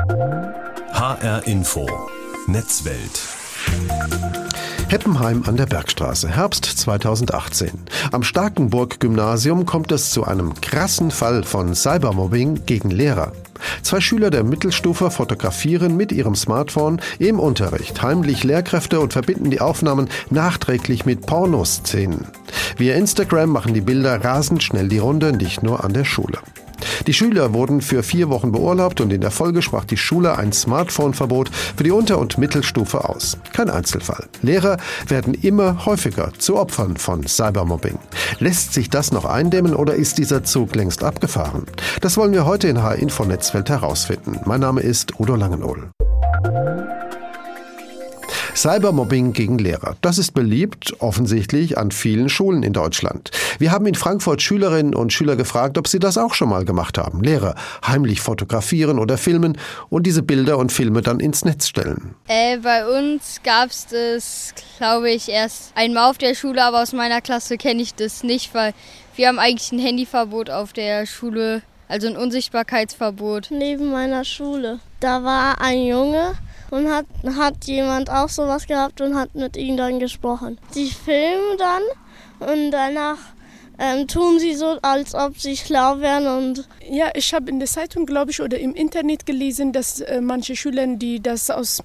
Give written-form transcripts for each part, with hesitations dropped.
HR Info Netzwelt. Heppenheim an der Bergstraße, Herbst 2018. Am Starkenburg-Gymnasium kommt es zu einem krassen Fall von Cybermobbing gegen Lehrer. 2 Schüler der Mittelstufe fotografieren mit ihrem Smartphone im Unterricht heimlich Lehrkräfte und verbinden die Aufnahmen nachträglich mit Pornoszenen. Via Instagram machen die Bilder rasend schnell die Runde, nicht nur an der Schule. Die Schüler wurden für 4 Wochen beurlaubt und in der Folge sprach die Schule ein Smartphone-Verbot für die Unter- und Mittelstufe aus. Kein Einzelfall. Lehrer werden immer häufiger zu Opfern von Cybermobbing. Lässt sich das noch eindämmen oder ist dieser Zug längst abgefahren? Das wollen wir heute in HR Info Netzwelt herausfinden. Mein Name ist Udo Langenohl. Cybermobbing gegen Lehrer. Das ist beliebt, offensichtlich, an vielen Schulen in Deutschland. Wir haben in Frankfurt Schülerinnen und Schüler gefragt, ob sie das auch schon mal gemacht haben. Lehrer heimlich fotografieren oder filmen und diese Bilder und Filme dann ins Netz stellen. Bei uns gab es das, glaube ich, erst einmal auf der Schule, aber aus meiner Klasse kenne ich das nicht, weil wir haben eigentlich ein Handyverbot auf der Schule, also ein Unsichtbarkeitsverbot. Neben meiner Schule, da war ein Junge, und hat jemand auch sowas gehabt und hat mit ihm dann gesprochen. Die filmen dann und danach tun sie so, als ob sie schlau wären. Und ja, ich habe in der Zeitung, glaube ich, oder im Internet gelesen, dass manche Schüler, die das aus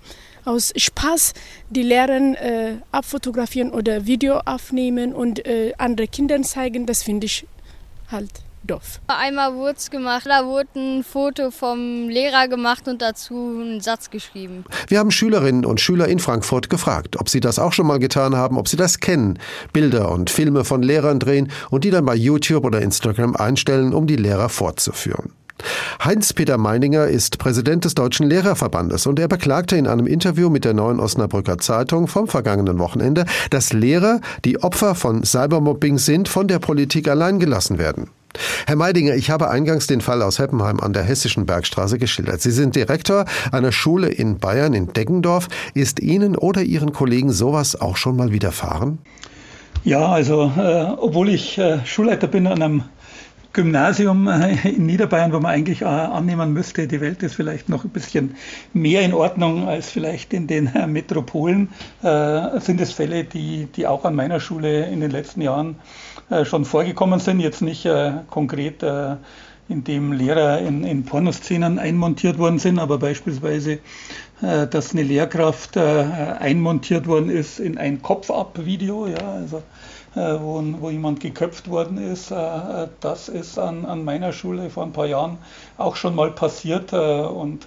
Spaß die Lehrer abfotografieren oder Video aufnehmen und andere Kindern zeigen. Das finde ich halt doof. Einmal wurde es gemacht, da wurde ein Foto vom Lehrer gemacht und dazu einen Satz geschrieben. Wir haben Schülerinnen und Schüler in Frankfurt gefragt, ob sie das auch schon mal getan haben, ob sie das kennen. Bilder und Filme von Lehrern drehen und die dann bei YouTube oder Instagram einstellen, um die Lehrer fortzuführen. Heinz-Peter Meininger ist Präsident des Deutschen Lehrerverbandes und er beklagte in einem Interview mit der Neuen Osnabrücker Zeitung vom vergangenen Wochenende, dass Lehrer, die Opfer von Cybermobbing sind, von der Politik allein gelassen werden. Herr Meininger, ich habe eingangs den Fall aus Heppenheim an der Hessischen Bergstraße geschildert. Sie sind Direktor einer Schule in Bayern, in Deggendorf. Ist Ihnen oder Ihren Kollegen sowas auch schon mal widerfahren? Ja, also obwohl ich Schulleiter bin an einem Gymnasium in Niederbayern, wo man eigentlich annehmen müsste, die Welt ist vielleicht noch ein bisschen mehr in Ordnung als vielleicht in den Metropolen, sind es Fälle, die auch an meiner Schule in den letzten Jahren schon vorgekommen sind. Jetzt nicht konkret, indem Lehrer in Pornoszenen einmontiert worden sind, aber beispielsweise, dass eine Lehrkraft einmontiert worden ist in ein Kopf-Ab-Video, ja, also wo jemand geköpft worden ist. Das ist an meiner Schule vor ein paar Jahren auch schon mal passiert. Und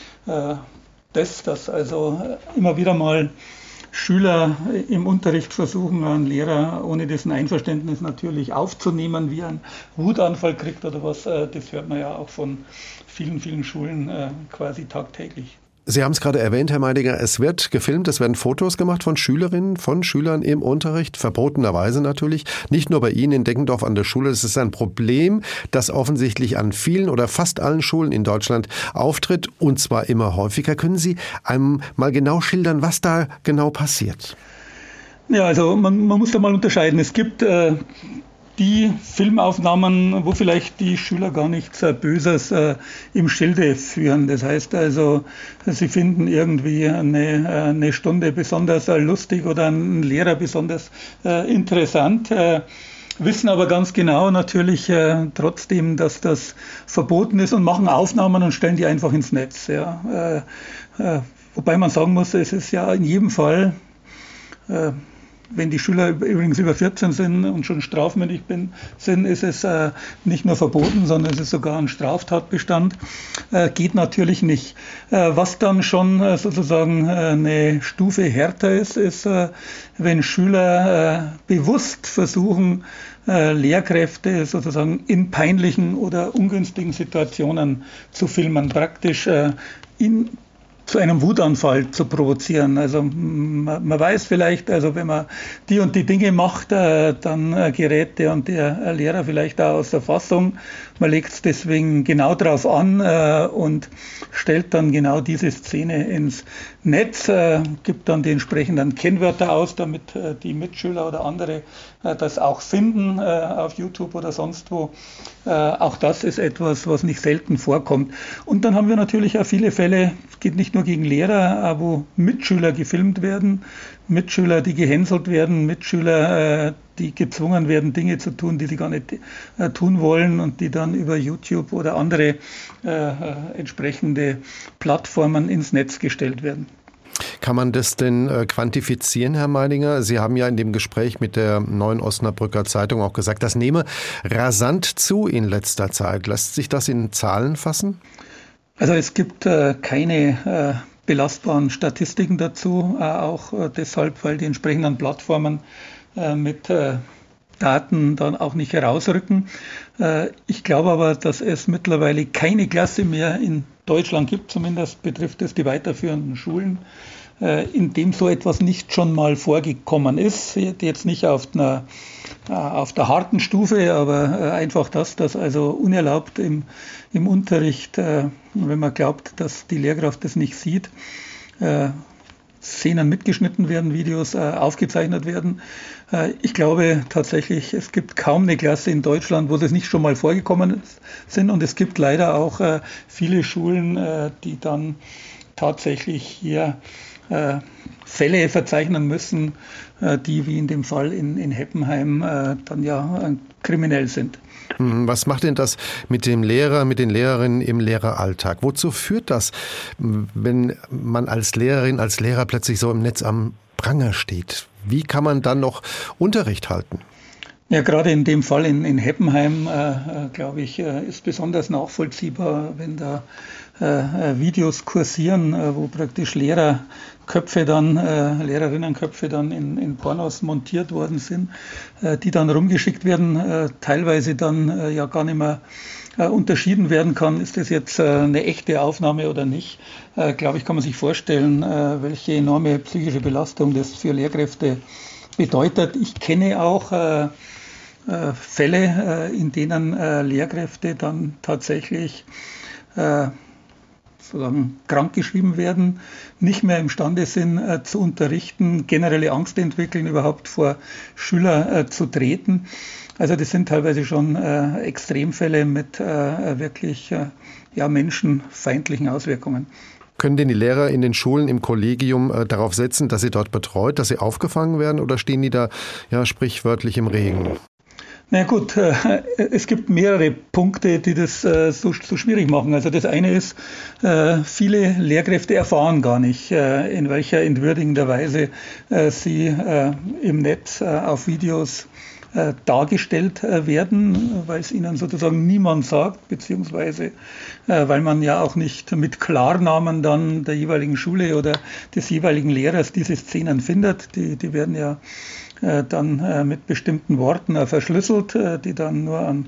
dass also immer wieder mal Schüler im Unterricht versuchen, einen Lehrer ohne dessen Einverständnis natürlich aufzunehmen, wie ein Wutanfall kriegt oder was, das hört man ja auch von vielen, vielen Schulen quasi tagtäglich. Sie haben es gerade erwähnt, Herr Meininger, es wird gefilmt, es werden Fotos gemacht von Schülerinnen, von Schülern im Unterricht, verbotenerweise natürlich, nicht nur bei Ihnen in Deggendorf an der Schule. Es ist ein Problem, das offensichtlich an vielen oder fast allen Schulen in Deutschland auftritt und zwar immer häufiger. Können Sie einem mal genau schildern, was da genau passiert? Ja, also man muss da mal unterscheiden. Es gibt die Filmaufnahmen, wo vielleicht die Schüler gar nichts Böses im Schilde führen. Das heißt also, sie finden irgendwie eine Stunde besonders lustig oder einen Lehrer besonders interessant, wissen aber ganz genau natürlich trotzdem, dass das verboten ist und machen Aufnahmen und stellen die einfach ins Netz. Ja. Wobei man sagen muss, es ist ja in jedem Fall, wenn die Schüler übrigens über 14 sind und schon strafmündig sind, ist es nicht nur verboten, sondern es ist sogar ein Straftatbestand. Geht natürlich nicht. Was dann schon sozusagen eine Stufe härter ist, wenn Schüler bewusst versuchen, Lehrkräfte sozusagen in peinlichen oder ungünstigen Situationen zu filmen, praktisch zu einem Wutanfall zu provozieren. Also man weiß vielleicht, also wenn man die und die Dinge macht, dann gerät der und der Lehrer vielleicht auch aus der Fassung man legt es deswegen genau drauf an und stellt dann genau diese Szene ins Netz, gibt dann die entsprechenden Kennwörter aus, damit die Mitschüler oder andere das auch finden auf YouTube oder sonst wo. Auch das ist etwas, was nicht selten vorkommt. Und dann haben wir natürlich auch viele Fälle, es geht nicht nur gegen Lehrer, wo Mitschüler gefilmt werden, Mitschüler, die gehänselt werden, Mitschüler, die gezwungen werden, Dinge zu tun, die sie gar nicht tun wollen und die dann über YouTube oder andere entsprechende Plattformen ins Netz gestellt werden. Kann man das denn quantifizieren, Herr Meidinger? Sie haben ja in dem Gespräch mit der Neuen Osnabrücker Zeitung auch gesagt, das nehme rasant zu in letzter Zeit. Lässt sich das in Zahlen fassen? Also es gibt keine belastbaren Statistiken dazu, auch deshalb, weil die entsprechenden Plattformen mit Daten dann auch nicht herausrücken. Ich glaube aber, dass es mittlerweile keine Klasse mehr in Deutschland gibt, zumindest betrifft es die weiterführenden Schulen, in dem so etwas nicht schon mal vorgekommen ist. Jetzt nicht auf der harten Stufe, aber einfach dass also unerlaubt im Unterricht, wenn man glaubt, dass die Lehrkraft das nicht sieht, Szenen mitgeschnitten werden, Videos aufgezeichnet werden. Ich glaube tatsächlich, es gibt kaum eine Klasse in Deutschland, wo das nicht schon mal vorgekommen sind. Und es gibt leider auch viele Schulen, die dann tatsächlich hier Fälle verzeichnen müssen, die wie in dem Fall in Heppenheim dann ja kriminell sind. Was macht denn das mit dem Lehrer, mit den Lehrerinnen im Lehreralltag? Wozu führt das, wenn man als Lehrerin, als Lehrer plötzlich so im Netz am Pranger steht? Wie kann man dann noch Unterricht halten? Ja, gerade in dem Fall in Heppenheim, glaube ich, ist besonders nachvollziehbar, wenn da Videos kursieren, wo praktisch Lehrerinnenköpfe dann in Pornos montiert worden sind, die dann rumgeschickt werden, teilweise dann ja gar nicht mehr unterschieden werden kann, ist das jetzt eine echte Aufnahme oder nicht. Glaube ich, kann man sich vorstellen, welche enorme psychische Belastung das für Lehrkräfte bedeutet. Ich kenne auch Fälle, in denen Lehrkräfte dann tatsächlich sozusagen krankgeschrieben werden, nicht mehr imstande sind zu unterrichten, generelle Angst entwickeln, überhaupt vor Schüler zu treten. Also das sind teilweise schon Extremfälle mit wirklich menschenfeindlichen Auswirkungen. Können denn die Lehrer in den Schulen, im Kollegium darauf setzen, dass sie dort betreut, dass sie aufgefangen werden, oder stehen die da ja sprichwörtlich im Regen? Na gut, es gibt mehrere Punkte, die das so schwierig machen. Also das eine ist, viele Lehrkräfte erfahren gar nicht, in welcher entwürdigender Weise sie im Netz auf Videos dargestellt werden, weil es ihnen sozusagen niemand sagt, beziehungsweise weil man ja auch nicht mit Klarnamen dann der jeweiligen Schule oder des jeweiligen Lehrers diese Szenen findet. Die werden ja dann mit bestimmten Worten verschlüsselt, die dann nur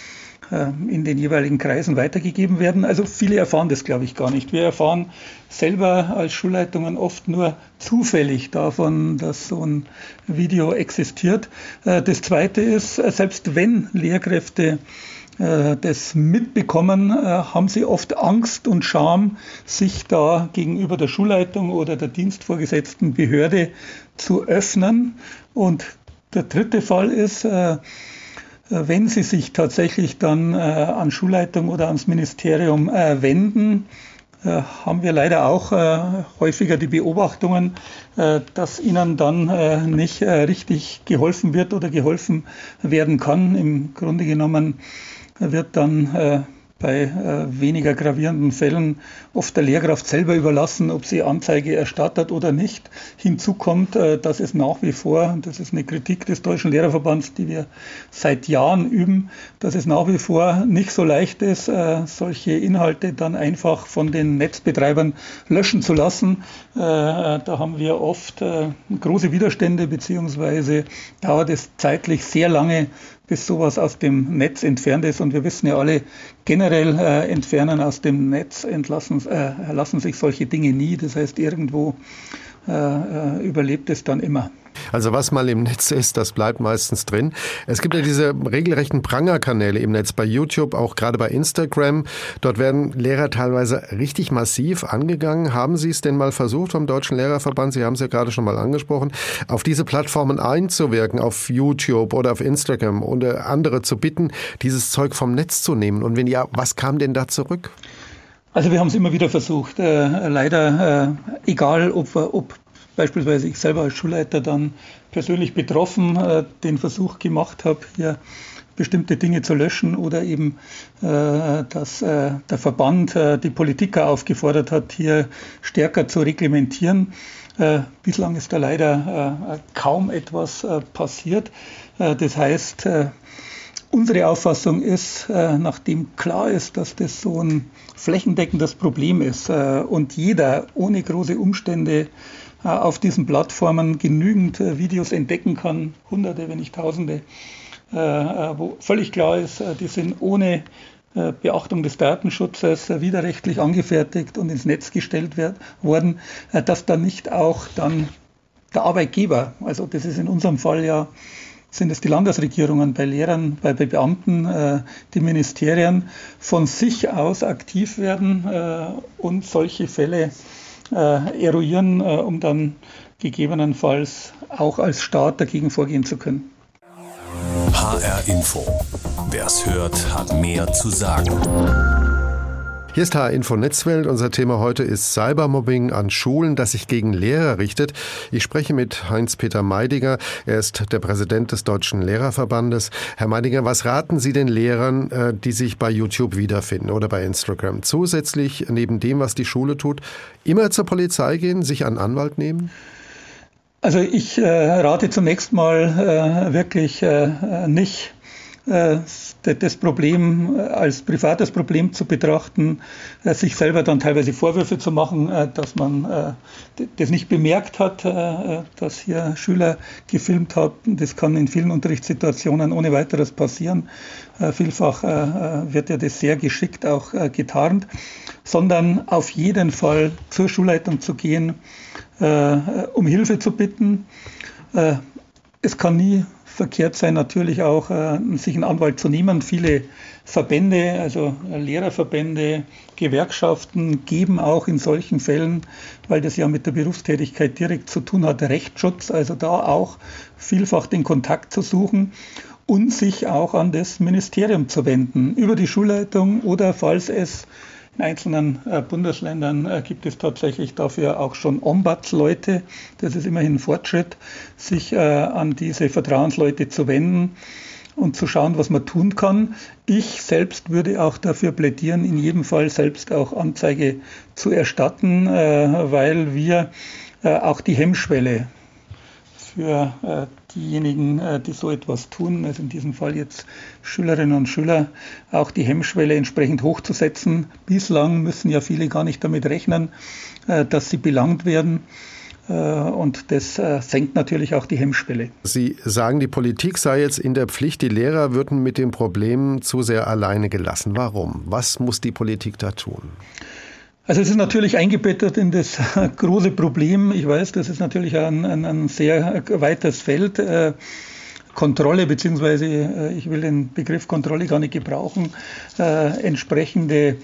in den jeweiligen Kreisen weitergegeben werden. Also viele erfahren das, glaube ich, gar nicht. Wir erfahren selber als Schulleitungen oft nur zufällig davon, dass so ein Video existiert. Das Zweite ist, selbst wenn Lehrkräfte das mitbekommen, haben sie oft Angst und Scham, sich da gegenüber der Schulleitung oder der dienstvorgesetzten Behörde zu öffnen. Und der dritte Fall ist, wenn sie sich tatsächlich dann an Schulleitung oder ans Ministerium wenden, haben wir leider auch häufiger die Beobachtungen, dass ihnen dann nicht richtig geholfen wird oder geholfen werden kann. Im Grunde genommen wird dann bei weniger gravierenden Fällen oft der Lehrkraft selber überlassen, ob sie Anzeige erstattet oder nicht. Hinzu kommt, dass es nach wie vor, das ist eine Kritik des Deutschen Lehrerverbands, die wir seit Jahren üben, dass es nach wie vor nicht so leicht ist, solche Inhalte dann einfach von den Netzbetreibern löschen zu lassen. Da haben wir oft große Widerstände, beziehungsweise dauert es zeitlich sehr lange, bis sowas aus dem Netz entfernt ist. Und wir wissen ja alle, generell entfernen aus dem Netz lassen sich solche Dinge nie. Das heißt, irgendwo überlebt es dann immer. Also was mal im Netz ist, das bleibt meistens drin. Es gibt ja diese regelrechten Prangerkanäle im Netz, bei YouTube, auch gerade bei Instagram. Dort werden Lehrer teilweise richtig massiv angegangen. Haben Sie es denn mal versucht vom Deutschen Lehrerverband, Sie haben es ja gerade schon mal angesprochen, auf diese Plattformen einzuwirken, auf YouTube oder auf Instagram oder andere zu bitten, dieses Zeug vom Netz zu nehmen? Und wenn ja, was kam denn da zurück? Also wir haben es immer wieder versucht. Leider, egal ob beispielsweise ich selber als Schulleiter dann persönlich betroffen den Versuch gemacht habe, hier bestimmte Dinge zu löschen oder eben, dass der Verband die Politiker aufgefordert hat, hier stärker zu reglementieren. Bislang ist da leider kaum etwas passiert. Das heißt, unsere Auffassung ist, nachdem klar ist, dass das so ein flächendeckendes Problem ist und jeder ohne große Umstände auf diesen Plattformen genügend Videos entdecken kann, Hunderte, wenn nicht Tausende, wo völlig klar ist, die sind ohne Beachtung des Datenschutzes widerrechtlich angefertigt und ins Netz gestellt worden, dass dann nicht auch dann der Arbeitgeber, also das ist in unserem Fall ja, sind es die Landesregierungen bei Lehrern, bei Beamten, die Ministerien, von sich aus aktiv werden und solche Fälle eruieren, um dann gegebenenfalls auch als Staat dagegen vorgehen zu können. HR Info. Wer's hört, hat mehr zu sagen. Hier ist HR Info Netzwelt. Unser Thema heute ist Cybermobbing an Schulen, das sich gegen Lehrer richtet. Ich spreche mit Heinz-Peter Meidinger. Er ist der Präsident des Deutschen Lehrerverbandes. Herr Meidinger, was raten Sie den Lehrern, die sich bei YouTube wiederfinden oder bei Instagram? Zusätzlich, neben dem, was die Schule tut, immer zur Polizei gehen, sich einen Anwalt nehmen? Also ich rate zunächst mal wirklich nicht, das Problem als privates Problem zu betrachten, sich selber dann teilweise Vorwürfe zu machen, dass man das nicht bemerkt hat, dass hier Schüler gefilmt haben. Das kann in vielen Unterrichtssituationen ohne weiteres passieren. Vielfach wird ja das sehr geschickt auch getarnt, sondern auf jeden Fall zur Schulleitung zu gehen, um Hilfe zu bitten. Es kann nie verkehrt sein, natürlich auch sich einen Anwalt zu nehmen. Viele Verbände, also Lehrerverbände, Gewerkschaften geben auch in solchen Fällen, weil das ja mit der Berufstätigkeit direkt zu tun hat, Rechtsschutz, also da auch vielfach den Kontakt zu suchen und sich auch an das Ministerium zu wenden, über die Schulleitung oder falls es in einzelnen Bundesländern gibt es tatsächlich dafür auch schon Ombudsleute. Das ist immerhin ein Fortschritt, sich an diese Vertrauensleute zu wenden und zu schauen, was man tun kann. Ich selbst würde auch dafür plädieren, in jedem Fall selbst auch Anzeige zu erstatten, weil wir auch die Hemmschwelle für diejenigen, die so etwas tun, also in diesem Fall jetzt Schülerinnen und Schüler, auch die Hemmschwelle entsprechend hochzusetzen. Bislang müssen ja viele gar nicht damit rechnen, dass sie belangt werden. Und das senkt natürlich auch die Hemmschwelle. Sie sagen, die Politik sei jetzt in der Pflicht, die Lehrer würden mit dem Problem zu sehr alleine gelassen. Warum? Was muss die Politik da tun? Also es ist natürlich eingebettet in das große Problem. Ich weiß, das ist natürlich ein sehr weites Feld. Kontrolle, beziehungsweise ich will den Begriff Kontrolle gar nicht gebrauchen, entsprechende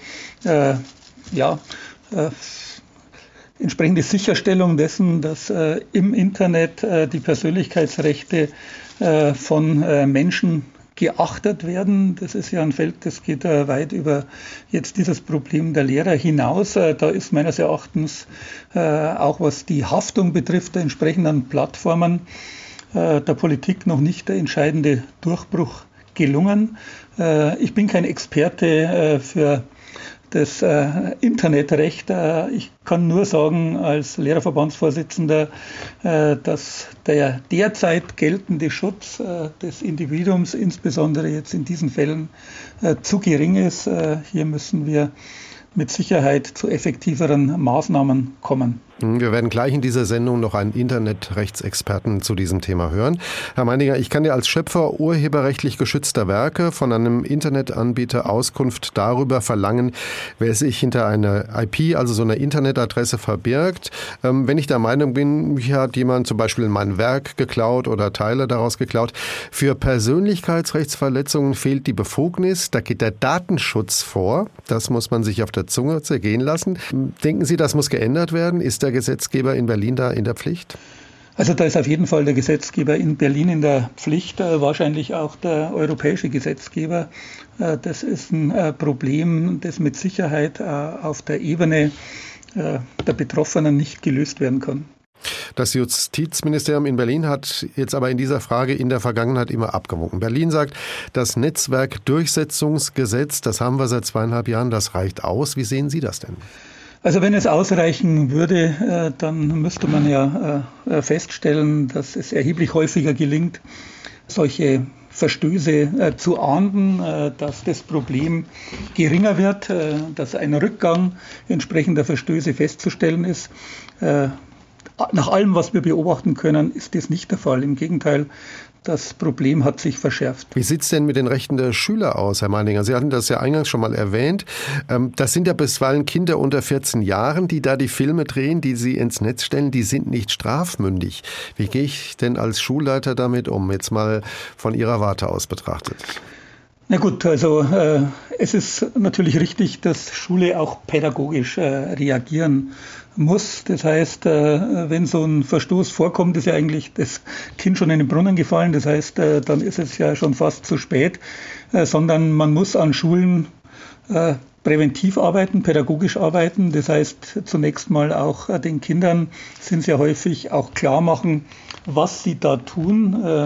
Sicherstellung dessen, dass im Internet die Persönlichkeitsrechte von Menschen geachtet werden. Das ist ja ein Feld, das geht weit über jetzt dieses Problem der Lehrer hinaus. Da ist meines Erachtens auch was die Haftung betrifft, der entsprechenden Plattformen der Politik noch nicht der entscheidende Durchbruch gelungen. Ich bin kein Experte für das Internetrecht. Ich kann nur sagen, als Lehrerverbandsvorsitzender, dass der derzeit geltende Schutz des Individuums, insbesondere jetzt in diesen Fällen, zu gering ist. Hier müssen wir mit Sicherheit zu effektiveren Maßnahmen kommen. Wir werden gleich in dieser Sendung noch einen Internetrechtsexperten zu diesem Thema hören. Herr Meininger, ich kann ja als Schöpfer urheberrechtlich geschützter Werke von einem Internetanbieter Auskunft darüber verlangen, wer sich hinter einer IP, also so einer Internetadresse, verbirgt. Wenn ich der Meinung bin, hier hat jemand zum Beispiel mein Werk geklaut oder Teile daraus geklaut. Für Persönlichkeitsrechtsverletzungen fehlt die Befugnis, da geht der Datenschutz vor. Das muss man sich auf der Zunge zergehen lassen. Denken Sie, das muss geändert werden? Ist der Gesetzgeber in Berlin da in der Pflicht? Also da ist auf jeden Fall der Gesetzgeber in Berlin in der Pflicht, wahrscheinlich auch der europäische Gesetzgeber. Das ist ein Problem, das mit Sicherheit auf der Ebene der Betroffenen nicht gelöst werden kann. Das Justizministerium in Berlin hat jetzt aber in dieser Frage in der Vergangenheit immer abgewogen. Berlin sagt, das Netzwerkdurchsetzungsgesetz, das haben wir seit 2,5 Jahren, das reicht aus. Wie sehen Sie das denn? Also wenn es ausreichen würde, dann müsste man ja feststellen, dass es erheblich häufiger gelingt, solche Verstöße zu ahnden, dass das Problem geringer wird, dass ein Rückgang entsprechender Verstöße festzustellen ist. Nach allem, was wir beobachten können, ist das nicht der Fall. Im Gegenteil, das Problem hat sich verschärft. Wie sieht es denn mit den Rechten der Schüler aus, Herr Meininger? Sie hatten das ja eingangs schon mal erwähnt. Das sind ja bisweilen Kinder unter 14 Jahren, die da die Filme drehen, die sie ins Netz stellen. Die sind nicht strafmündig. Wie gehe ich denn als Schulleiter damit um? Jetzt mal von Ihrer Warte aus betrachtet. Na gut, also es ist natürlich richtig, dass Schule auch pädagogisch reagieren muss. Das heißt, wenn so ein Verstoß vorkommt, ist ja eigentlich das Kind schon in den Brunnen gefallen. Das heißt, dann ist es ja schon fast zu spät, sondern man muss an Schulen präventiv arbeiten, pädagogisch arbeiten. Das heißt, zunächst mal auch den Kindern sind sehr häufig auch klar machen, was sie da tun,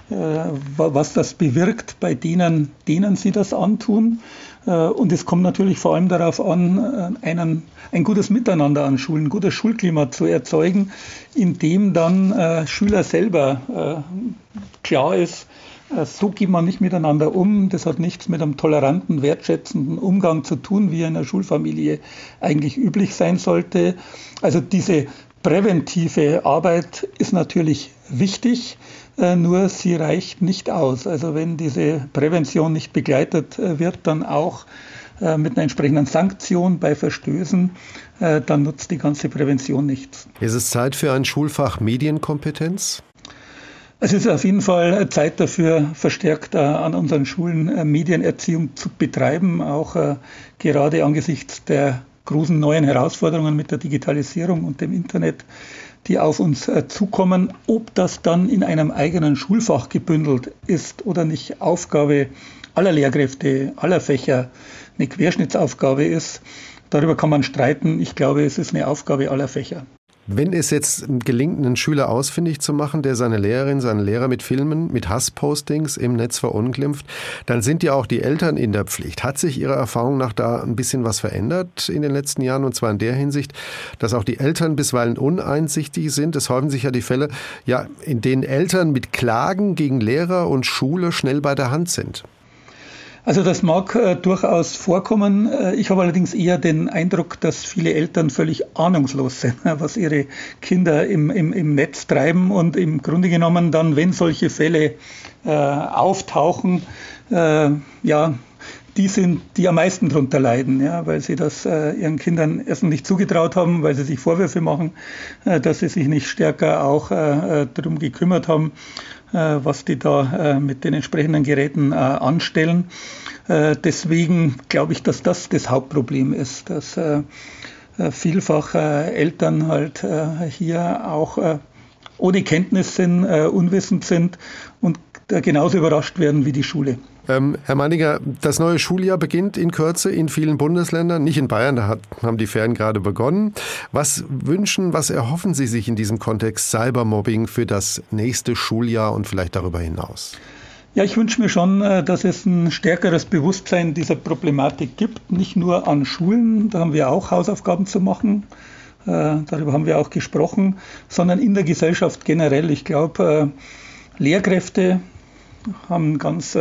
was das bewirkt bei denen sie das antun. Und es kommt natürlich vor allem darauf an, ein gutes Miteinander an Schulen, ein gutes Schulklima zu erzeugen, in dem dann Schüler selber klar ist, so geht man nicht miteinander um. Das hat nichts mit einem toleranten, wertschätzenden Umgang zu tun, wie in einer Schulfamilie eigentlich üblich sein sollte. Also diese präventive Arbeit ist natürlich wichtig, nur sie reicht nicht aus. Also wenn diese Prävention nicht begleitet wird, dann auch mit einer entsprechenden Sanktion bei Verstößen, dann nutzt die ganze Prävention nichts. Ist es Zeit für ein Schulfach Medienkompetenz? Es ist auf jeden Fall Zeit dafür, verstärkt an unseren Schulen Medienerziehung zu betreiben, auch gerade angesichts der großen neuen Herausforderungen mit der Digitalisierung und dem Internet, die auf uns zukommen. Ob das dann in einem eigenen Schulfach gebündelt ist oder nicht Aufgabe aller Lehrkräfte, aller Fächer, eine Querschnittsaufgabe ist, darüber kann man streiten. Ich glaube, es ist eine Aufgabe aller Fächer. Wenn es jetzt gelingt, einen Schüler ausfindig zu machen, der seine Lehrerin, seinen Lehrer mit Filmen, mit Hasspostings im Netz verunglimpft, dann sind ja auch die Eltern in der Pflicht. Hat sich Ihrer Erfahrung nach da ein bisschen was verändert in den letzten Jahren? Und zwar in der Hinsicht, dass auch die Eltern bisweilen uneinsichtig sind. Es häufen sich ja die Fälle, ja, in denen Eltern mit Klagen gegen Lehrer und Schule schnell bei der Hand sind. Also das mag durchaus vorkommen. Ich habe allerdings eher den Eindruck, dass viele Eltern völlig ahnungslos sind, was ihre Kinder im Netz treiben und im Grunde genommen dann, wenn solche Fälle auftauchen, die sind, die am meisten darunter leiden, ja, weil sie das ihren Kindern erst nicht zugetraut haben, weil sie sich Vorwürfe machen, dass sie sich nicht stärker auch darum gekümmert haben, was die da mit den entsprechenden Geräten anstellen. Deswegen glaube ich, dass das Hauptproblem ist, dass vielfach Eltern halt hier auch ohne Kenntnis sind, unwissend sind und genauso überrascht werden wie die Schule. Herr Meininger, das neue Schuljahr beginnt in Kürze in vielen Bundesländern, nicht in Bayern, da haben die Ferien gerade begonnen. Was erhoffen Sie sich in diesem Kontext Cybermobbing für das nächste Schuljahr und vielleicht darüber hinaus? Ja, ich wünsche mir schon, dass es ein stärkeres Bewusstsein dieser Problematik gibt, nicht nur an Schulen, da haben wir auch Hausaufgaben zu machen, darüber haben wir auch gesprochen, sondern in der Gesellschaft generell. Ich glaube, Lehrkräfte haben einen ganz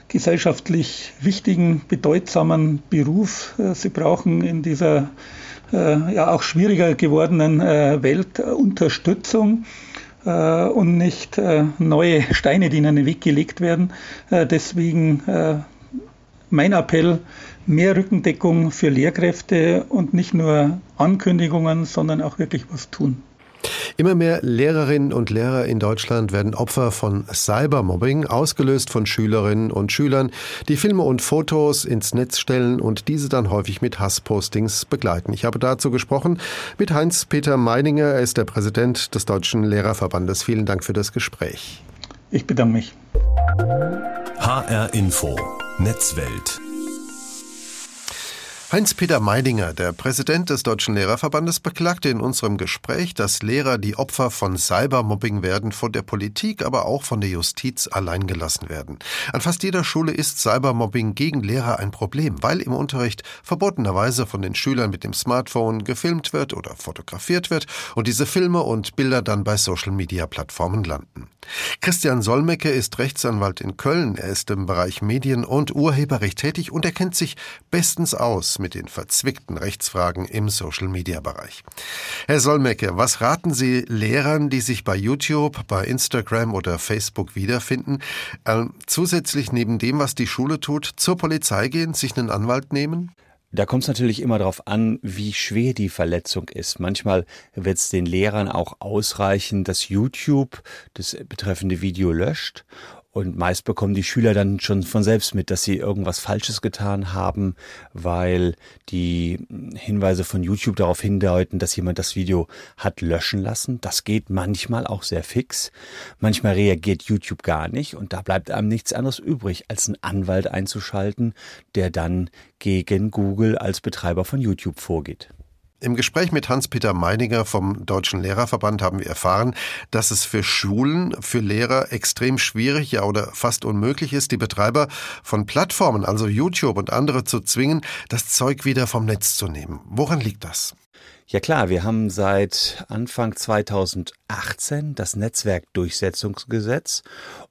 gesellschaftlich wichtigen, bedeutsamen Beruf. Sie brauchen in dieser auch schwieriger gewordenen Welt Unterstützung und nicht neue Steine, die in den Weg gelegt werden. Deswegen mein Appell, mehr Rückendeckung für Lehrkräfte und nicht nur Ankündigungen, sondern auch wirklich was tun. Immer mehr Lehrerinnen und Lehrer in Deutschland werden Opfer von Cybermobbing, ausgelöst von Schülerinnen und Schülern, die Filme und Fotos ins Netz stellen und diese dann häufig mit Hasspostings begleiten. Ich habe dazu gesprochen mit Heinz-Peter Meininger, er ist der Präsident des Deutschen Lehrerverbandes. Vielen Dank für das Gespräch. Ich bedanke mich. HR Info, Netzwelt. Heinz-Peter Meininger, der Präsident des Deutschen Lehrerverbandes, beklagte in unserem Gespräch, dass Lehrer, die Opfer von Cybermobbing werden, von der Politik, aber auch von der Justiz allein gelassen werden. An fast jeder Schule ist Cybermobbing gegen Lehrer ein Problem, weil im Unterricht verbotenerweise von den Schülern mit dem Smartphone gefilmt wird oder fotografiert wird und diese Filme und Bilder dann bei Social-Media-Plattformen landen. Christian Solmecke ist Rechtsanwalt in Köln. Er ist im Bereich Medien- und Urheberrecht tätig und er kennt sich bestens aus mit den verzwickten Rechtsfragen im Social-Media-Bereich. Herr Solmecke, was raten Sie Lehrern, die sich bei YouTube, bei Instagram oder Facebook wiederfinden, zusätzlich neben dem, was die Schule tut, zur Polizei gehen, sich einen Anwalt nehmen? Da kommt es natürlich immer darauf an, wie schwer die Verletzung ist. Manchmal wird es den Lehrern auch ausreichen, dass YouTube das betreffende Video löscht. Und meist bekommen die Schüler dann schon von selbst mit, dass sie irgendwas Falsches getan haben, weil die Hinweise von YouTube darauf hindeuten, dass jemand das Video hat löschen lassen. Das geht manchmal auch sehr fix. Manchmal reagiert YouTube gar nicht und da bleibt einem nichts anderes übrig, als einen Anwalt einzuschalten, der dann gegen Google als Betreiber von YouTube vorgeht. Im Gespräch mit Hans-Peter Meininger vom Deutschen Lehrerverband haben wir erfahren, dass es für Schulen, für Lehrer extrem schwierig, ja oder fast unmöglich ist, die Betreiber von Plattformen, also YouTube und andere, zu zwingen, das Zeug wieder vom Netz zu nehmen. Woran liegt das? Ja klar, wir haben seit Anfang 2018 das Netzwerkdurchsetzungsgesetz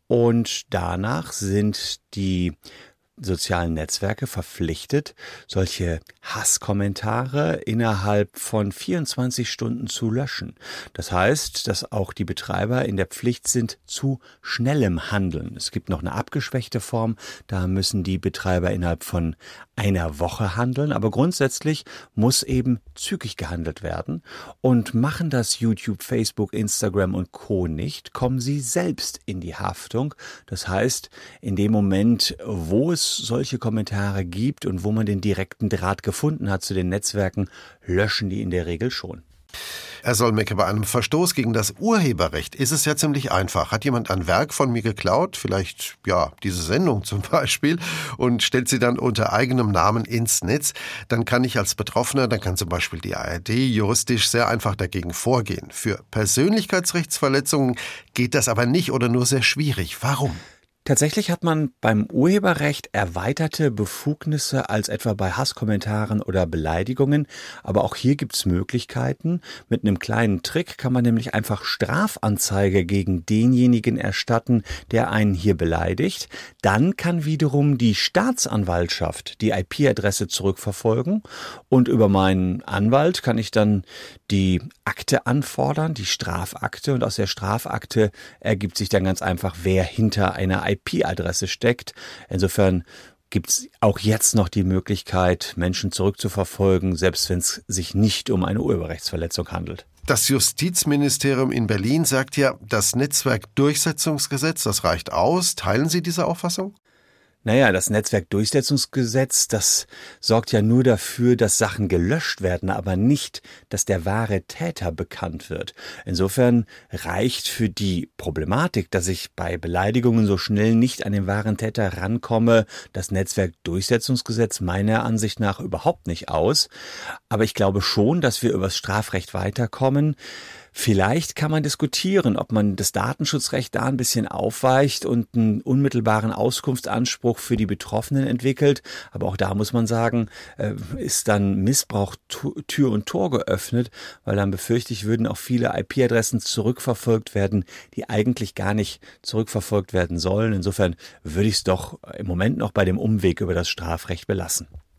und danach sind die sozialen Netzwerke verpflichtet, solche Hasskommentare innerhalb von 24 Stunden zu löschen. Das heißt, dass auch die Betreiber in der Pflicht sind zu schnellem Handeln. Es gibt noch eine abgeschwächte Form, da müssen die Betreiber innerhalb von einer Woche handeln, aber grundsätzlich muss eben zügig gehandelt werden. Und machen das YouTube, Facebook, Instagram und Co. nicht, kommen sie selbst in die Haftung. Das heißt, in dem Moment, wo es solche Kommentare gibt und wo man den direkten Draht gefunden hat zu den Netzwerken, löschen die in der Regel schon. Herr Solmecke, bei einem Verstoß gegen das Urheberrecht ist es ja ziemlich einfach. Hat jemand ein Werk von mir geklaut, vielleicht ja diese Sendung zum Beispiel, und stellt sie dann unter eigenem Namen ins Netz, dann kann ich als Betroffener, dann kann zum Beispiel die ARD juristisch sehr einfach dagegen vorgehen. Für Persönlichkeitsrechtsverletzungen geht das aber nicht oder nur sehr schwierig. Warum? Tatsächlich hat man beim Urheberrecht erweiterte Befugnisse als etwa bei Hasskommentaren oder Beleidigungen. Aber auch hier gibt's Möglichkeiten. Mit einem kleinen Trick kann man nämlich einfach Strafanzeige gegen denjenigen erstatten, der einen hier beleidigt. Dann kann wiederum die Staatsanwaltschaft die IP-Adresse zurückverfolgen. Und über meinen Anwalt kann ich dann die Akte anfordern, die Strafakte. Und aus der Strafakte ergibt sich dann ganz einfach, wer hinter einer IP-Adresse steckt. Insofern gibt es auch jetzt noch die Möglichkeit, Menschen zurückzuverfolgen, selbst wenn es sich nicht um eine Urheberrechtsverletzung handelt. Das Justizministerium in Berlin sagt ja, das Netzwerkdurchsetzungsgesetz, das reicht aus. Teilen Sie diese Auffassung? Naja, das Netzwerkdurchsetzungsgesetz, das sorgt ja nur dafür, dass Sachen gelöscht werden, aber nicht, dass der wahre Täter bekannt wird. Insofern reicht für die Problematik, dass ich bei Beleidigungen so schnell nicht an den wahren Täter rankomme, das Netzwerkdurchsetzungsgesetz meiner Ansicht nach überhaupt nicht aus. Aber ich glaube schon, dass wir übers Strafrecht weiterkommen. Vielleicht kann man diskutieren, ob man das Datenschutzrecht da ein bisschen aufweicht und einen unmittelbaren Auskunftsanspruch für die Betroffenen entwickelt. Aber auch da muss man sagen, ist dann Missbrauch Tür und Tor geöffnet, weil dann befürchte ich, würden auch viele IP-Adressen zurückverfolgt werden, die eigentlich gar nicht zurückverfolgt werden sollen. Insofern würde ich es doch im Moment noch bei dem Umweg über das Strafrecht belassen.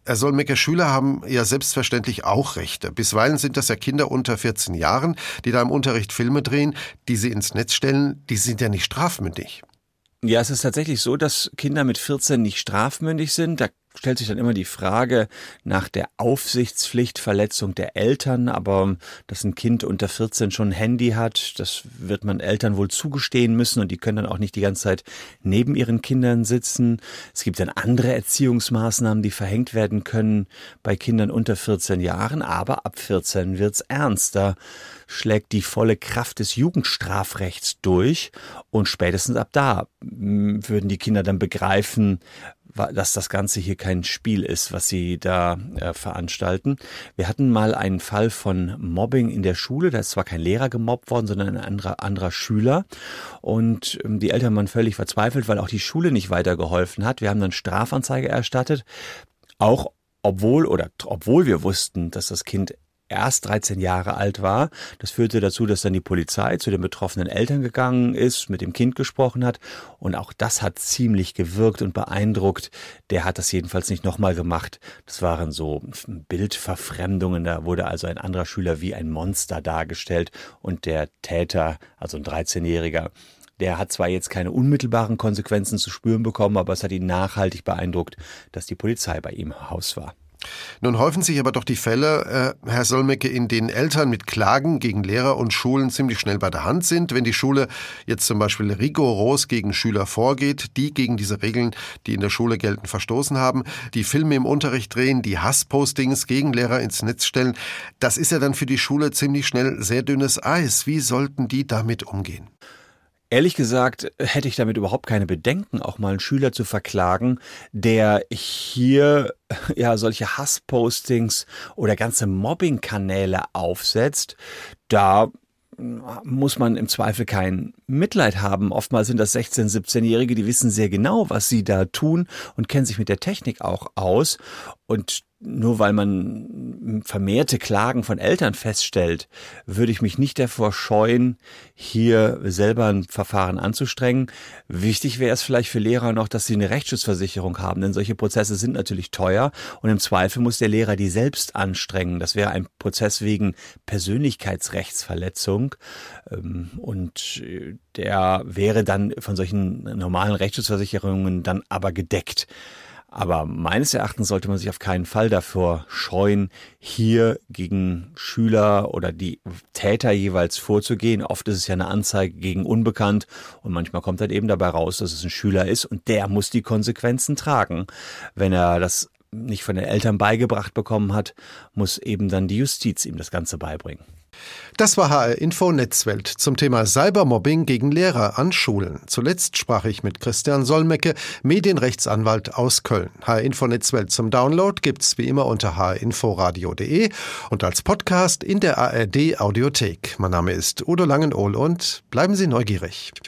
Herr Solmecke, Schüler haben ja selbstverständlich auch Rechte. Bisweilen sind das ja Kinder unter 14 Jahren, die da im Unterricht Filme drehen, die sie ins Netz stellen. Die sind ja nicht strafmündig. Ja, es ist tatsächlich so, dass Kinder mit 14 nicht strafmündig sind. Da stellt sich dann immer die Frage nach der Aufsichtspflichtverletzung der Eltern, aber dass ein Kind unter 14 schon ein Handy hat, das wird man Eltern wohl zugestehen müssen und die können dann auch nicht die ganze Zeit neben ihren Kindern sitzen. Es gibt dann andere Erziehungsmaßnahmen, die verhängt werden können bei Kindern unter 14 Jahren, aber ab 14 wird's ernst. Da schlägt die volle Kraft des Jugendstrafrechts durch und spätestens ab da würden die Kinder dann begreifen, dass das Ganze hier kein Spiel ist, was sie da veranstalten. Wir hatten mal einen Fall von Mobbing in der Schule. Da ist zwar kein Lehrer gemobbt worden, sondern ein anderer Schüler. Und die Eltern waren völlig verzweifelt, weil auch die Schule nicht weitergeholfen hat. Wir haben dann Strafanzeige erstattet, auch obwohl wir wussten, dass das Kind erst 13 Jahre alt war. Das führte dazu, dass dann die Polizei zu den betroffenen Eltern gegangen ist, mit dem Kind gesprochen hat. Und auch das hat ziemlich gewirkt und beeindruckt. Der hat das jedenfalls nicht nochmal gemacht. Das waren so Bildverfremdungen. Da wurde also ein anderer Schüler wie ein Monster dargestellt. Und der Täter, also ein 13-Jähriger, der hat zwar jetzt keine unmittelbaren Konsequenzen zu spüren bekommen, aber es hat ihn nachhaltig beeindruckt, dass die Polizei bei ihm im Haus war. Nun häufen sich aber doch die Fälle, Herr Solmecke, in denen Eltern mit Klagen gegen Lehrer und Schulen ziemlich schnell bei der Hand sind. Wenn die Schule jetzt zum Beispiel rigoros gegen Schüler vorgeht, die gegen diese Regeln, die in der Schule gelten, verstoßen haben, die Filme im Unterricht drehen, die Hasspostings gegen Lehrer ins Netz stellen, das ist ja dann für die Schule ziemlich schnell sehr dünnes Eis. Wie sollten die damit umgehen? Ehrlich gesagt hätte ich damit überhaupt keine Bedenken, auch mal einen Schüler zu verklagen, der hier ja solche Hasspostings oder ganze Mobbingkanäle aufsetzt. Da muss man im Zweifel kein Mitleid haben. Oftmals sind das 16-, 17-Jährige, die wissen sehr genau, was sie da tun und kennen sich mit der Technik auch aus. Und nur weil man vermehrte Klagen von Eltern feststellt, würde ich mich nicht davor scheuen, hier selber ein Verfahren anzustrengen. Wichtig wäre es vielleicht für Lehrer noch, dass sie eine Rechtsschutzversicherung haben, denn solche Prozesse sind natürlich teuer und im Zweifel muss der Lehrer die selbst anstrengen. Das wäre ein Prozess wegen Persönlichkeitsrechtsverletzung und der wäre dann von solchen normalen Rechtsschutzversicherungen dann aber gedeckt. Aber meines Erachtens sollte man sich auf keinen Fall davor scheuen, hier gegen Schüler oder die Täter jeweils vorzugehen. Oft ist es ja eine Anzeige gegen Unbekannt und manchmal kommt halt eben dabei raus, dass es ein Schüler ist und der muss die Konsequenzen tragen. Wenn er das nicht von den Eltern beigebracht bekommen hat, muss eben dann die Justiz ihm das Ganze beibringen. Das war HR Info Netzwelt zum Thema Cybermobbing gegen Lehrer an Schulen. Zuletzt sprach ich mit Christian Solmecke, Medienrechtsanwalt aus Köln. HR Info Netzwelt zum Download gibt's wie immer unter hrinforadio.de und als Podcast in der ARD Audiothek. Mein Name ist Udo Langenohl und bleiben Sie neugierig.